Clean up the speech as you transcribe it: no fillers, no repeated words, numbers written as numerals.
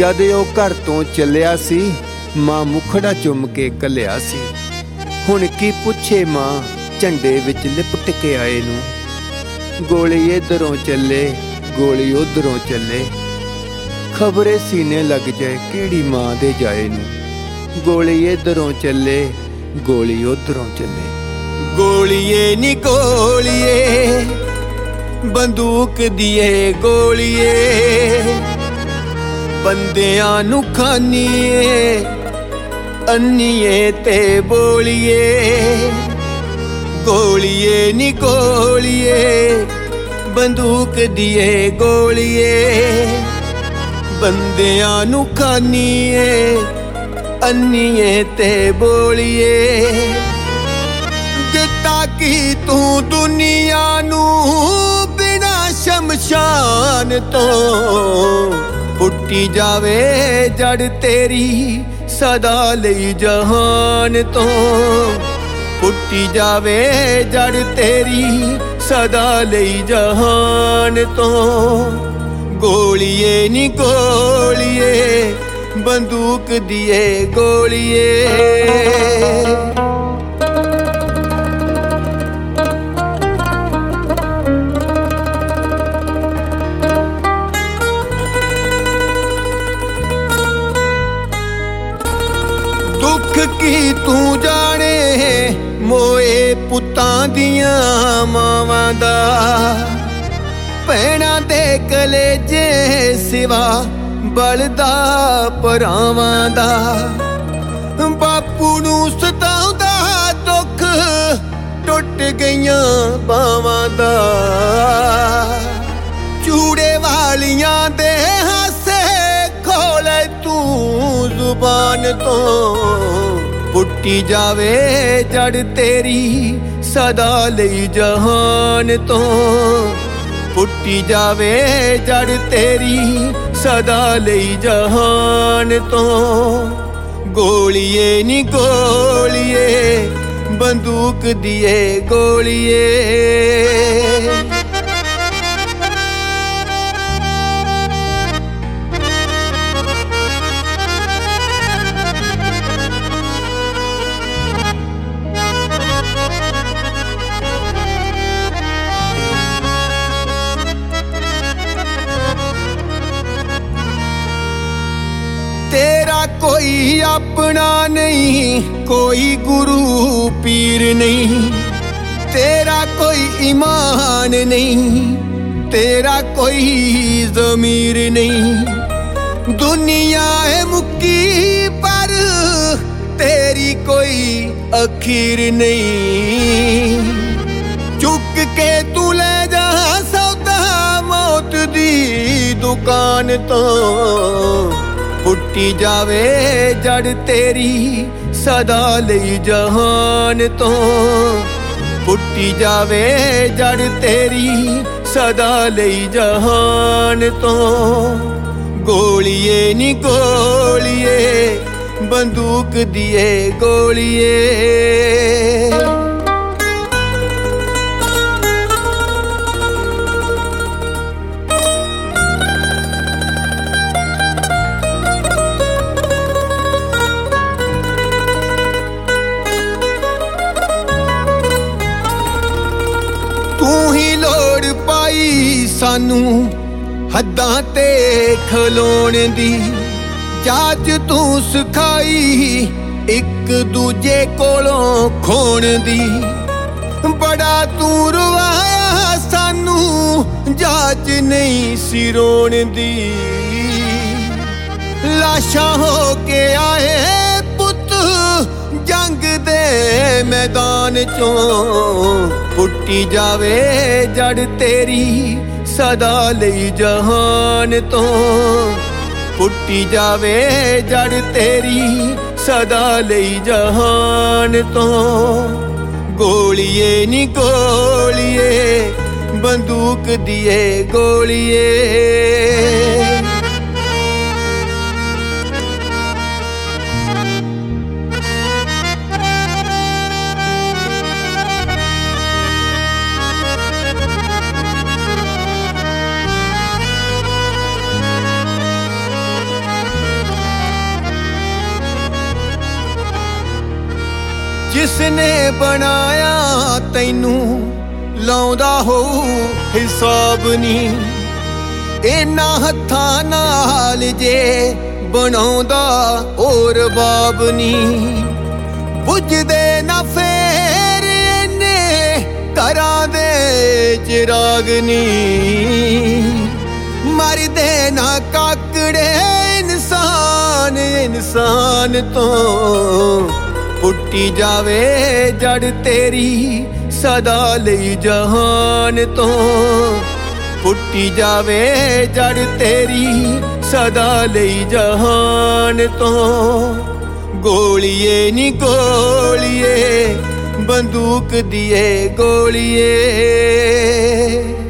ਜਦ ਉਹ ਘਰ ਤੋਂ ਚੱਲਿਆ ਸੀ, ਮਾਂ ਮੁਖੜਾ ਚੁੰਮ ਕੇ ਘੱਲਿਆ ਸੀ। ਹੁਣ ਕੀ ਪੁੱਛੇ ਮਾਂ ਝੰਡੇ ਵਿੱਚ ਲਿਪਟ ਕੇ ਆਏ ਨੂੰ। ਗੋਲੀ ਇੱਧਰੋਂ ਚੱਲੇ, ਗੋਲੀ ਉੱਧਰੋਂ ਚੱਲੇ, ਖਬਰੇ ਸੀਨੇ ਲੱਗ ਜਾਏ ਕਿਹੜੀ ਮਾਂ ਦੇ ਜਾਏ ਨੂੰ। ਗੋਲੀ ਇੱਧਰੋਂ ਚੱਲੇ, ਗੋਲੀ ਉੱਧਰੋਂ ਚੱਲੇ। ਗੋਲੀਏ ਨੀ ਗੋਲੀਏ, ਬੰਦੂਕ ਦੀਏ ਗੋਲੀਏ, ਬੰਦਿਆਂ ਨੂੰ ਖਾਨੀਏ ਅੰਨੀਏ ਤੇ ਬੋਲੀਏ। ਗੋਲੀਏ ਨੀ ਗੋਲੀਏ, ਬੰਦੂਕ ਦੀਏ ਗੋਲੀਏ, ਬੰਦਿਆਂ ਨੂੰ ਖਾਨੀਏ ਅੰਨੀਏ ਤੇ ਬੋਲੀਏ। ਜਿੱਤਾ ਕੀ ਤੂੰ ਦੁਨੀਆ ਨੂੰ ਬਿਨਾਂ ਸ਼ਮਸ਼ਾਨ ਤੋਂ, ਪੁੱਟੀ ਜਾਵੇ ਜੜ ਤੇਰੀ ਸਦਾ ਲਈ ਜਹਾਨ ਤੋਂ। ਪੁੱਟੀ ਜਾਵੇ ਜੜ ਤੇਰੀ ਸਦਾ ਲਈ ਜਹਾਨ ਤੋਂ। ਗੋਲੀਏ ਨੀ ਗੋਲੀਏ, ਬੰਦੂਕ ਦੀਏ ਗੋਲੀਏ। ਦੁੱਖ ਕੀ ਤੂੰ ਜਾਣੇ ਮੋਏ ਪੁੱਤਾਂ ਦੀਆਂ ਮਾਵਾਂ ਦਾ, ਭੈਣਾਂ ਦੇ ਕਲੇਜੇ ਸਿਵਾ ਬਲਦਾ ਭਰਾਵਾਂ ਦਾ। ਬਾਪੂ ਨੂੰ ਸਤਾਉਂਦਾ ਦੁੱਖ ਟੁੱਟ ਗਈਆਂ ਬਾਵਾਂ ਦਾ, ਚੂੜੇ ਵਾਲੀਆਂ ਦੇ ਹਾਸੇ ਖੋਲੇ ਤੂੰ ਜ਼ੁਬਾਨ ਤੋਂ। ਪੁੱਟੀ ਜਾਵੇ ਜੜ ਤੇਰੀ ਸਦਾ ਲਈ ਜਹਾਨ ਤੋਂ। ਪੁੱਟੀ ਜਾਵੇ ਜੜ ਤੇਰੀ ਸਦਾ ਲਈ ਜਹਾਨ ਤੋਂ। ਗੋਲੀਏ ਨੀ ਗੋਲੀਏ, ਬੰਦੂਕ ਦੀਏ ਗੋਲੀਏ। तेरा कोई अपना नहीं, कोई गुरु पीर नहीं, तेरा कोई ईमान नहीं, तेरा कोई ज़मीर नहीं। दुनिया है मुक्की पर तेरी कोई अखीर नहीं। चुक के तू ले जा सौदा मौत दी दुकान तो। ਪੁੱਟੀ ਜਾਵੇ ਜੜ ਤੇਰੀ ਸਦਾ ਲਈ ਜਹਾਨ ਤੋਂ। ਪੁੱਟੀ ਜਾਵੇ ਜੜ ਤੇਰੀ ਸਦਾ ਲਈ ਜਹਾਨ ਤੋਂ। ਗੋਲੀਏ ਨੀ ਗੋਲੀਏ, ਬੰਦੂਕ ਦੀਏ ਗੋਲੀਏ। ਤੂੰ ਹੀ ਲੋੜ ਪਾਈ ਸਾਨੂੰ ਹੱਦਾਂ ਤੇ ਖਲੋਣ ਦੀ, ਜਾਚ ਤੂੰ ਸਿਖਾਈ ਇੱਕ ਦੂਜੇ ਕੋਲੋਂ ਖੋਣ ਦੀ। ਬੜਾ ਤੂੰ ਰਵਾਇਆ ਸਾਨੂੰ ਜਾਚ ਨਹੀਂ ਸੀ ਰੋਣ ਦੀ। ਲਾਸ਼ਾਂ ਹੋ ਕੇ ਆਏ ਪੁੱਤ ਜੰਗ ਦੇ ਮੈਦਾਨ ਚੋਂ। ਪੁੱਟੀ ਜਾਵੇ ਜੜ ਤੇਰੀ ਸਦਾ ਲਈ ਜਹਾਨ ਤੋਂ। ਪੁੱਟੀ ਜਾਵੇ ਜੜ ਤੇਰੀ ਸਦਾ ਲਈ ਜਹਾਨ ਤੋਂ। ਗੋਲੀਏ ਨੀ ਗੋਲੀਏ, ਬੰਦੂਕ ਦੀਏ ਗੋਲੀਏ। जिसने बनाया तैनू लाउंदा होऊ हिसाब नी इन्ना हत्थां नाल जे बनाउंदा और बाब नी बुझदे ना फेर इन्ने घरां दे चिराग नी मरदे ना काकड़े इंसान इंसान तो पुट्टी जावे जड़ तेरी सदा लई जहान तो पुट्टी जावे जड़ तेरी सदा लई जहान तो गोलिए नी गोलिए बंदूक दिए गोलिए